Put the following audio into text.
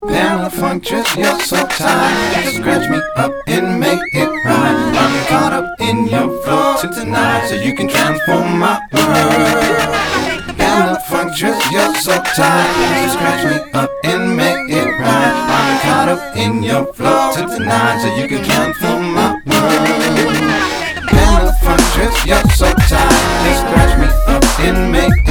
Pamela Funk Trips, you're so tired. Scratch me up and make it right. I'm caught up in your flow tonight, so you can transform my world. Pamela Funk Trips, you're so tired. Scratch me up and make it right. I'm caught up in your flow tonight, so you can transform my world. Pamela Funk Trips, you're so tired. Scratch me up and make